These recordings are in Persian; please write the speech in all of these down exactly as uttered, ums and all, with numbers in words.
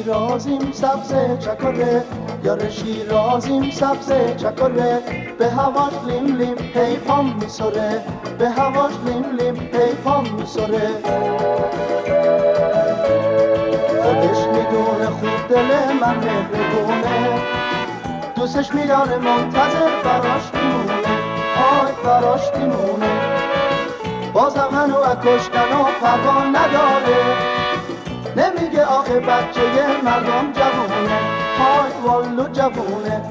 شیرازیم سبز چکره، یار شیرازیم سبز چکره، به هواش لیم لیم هی پام میسره، به هواش لیم لیم هی پام میسره. خودش میدونه خوب دل من مهربونه، دوستش میداره منتظر براش میمونه، آی براش میمونه. بازم هنو اکشتن و پروا نداره، نمیگه آخه بچه مردم جوونه، های والو جوونه.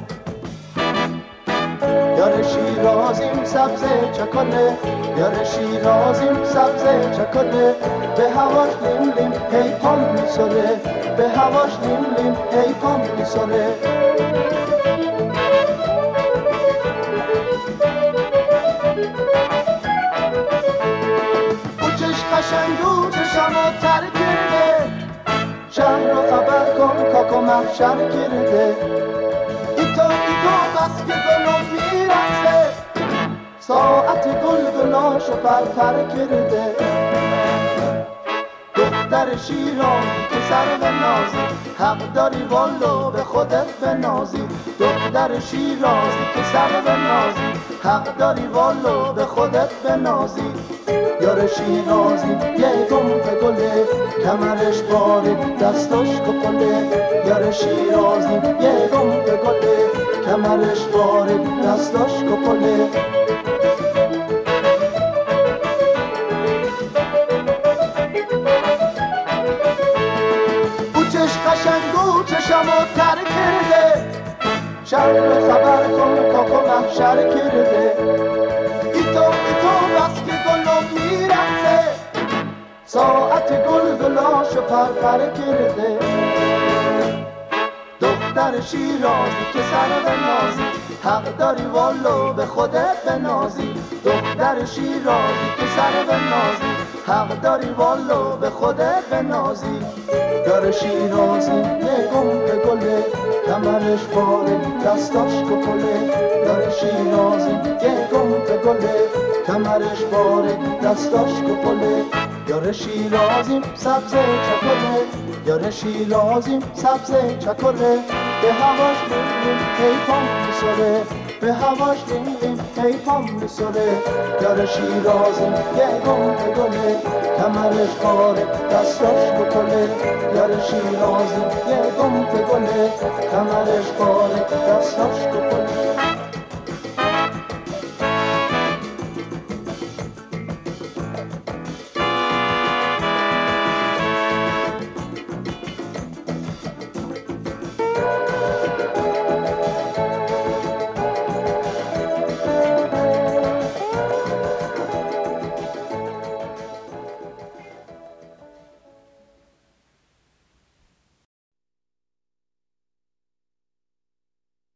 یار شیرازیم سبز چکره، یار شیرازیم سبز چکره، به هواش لیم لیم هی پام میسره، به هواش لیم لیم هی پام میسره. قشنگو چشمو تر کرده، شهر رو خبر کن کاکو محشر کرده. ایتو ایتو بس که گلو میرسه، ساعت گل گلاشو پرپر کرده. دختر شیرازی که سر به نازی، حق داری والو به خودت بنازی. دختر شیرازی که سر به نازی، حق داری والو به خودت بنازی. یار شیرازی یه گمپ گله، کمرش باره دستاش کپله. یار شیرازی یه گمپ گله، کمرش باره دستاش کپله. بوچش قشنگو چشمو تر کرده، شهر رو خبر کن کاکو محشر کرده. ایتو ایتو بس که گلو میرسه، ساعت گل گلاشو پرپر کرده. دختر شیرازی که سر به نازی، حق داری والو به خودت بنازی. دختر شیرازی که سر به نازی، حق داری والو به خودت بنازی. یار شیرازی یه گمپ گله، کمرش باره دستاش کپله. یار شیرازی یه گمپ گله، کمرش باره دستاش کپله. یار شیرازیم سبز چکره، یار شیرازیم سبز چکره، به هواش لیم لیم هی پام میسره، به هواش لیم لیم هی پام میسره. یار شیرازیم یه گمپ گله، کمرش باره دستاش کپله. یار شیرازیم یه گمپ گله، کمرش باره دستاش کپله.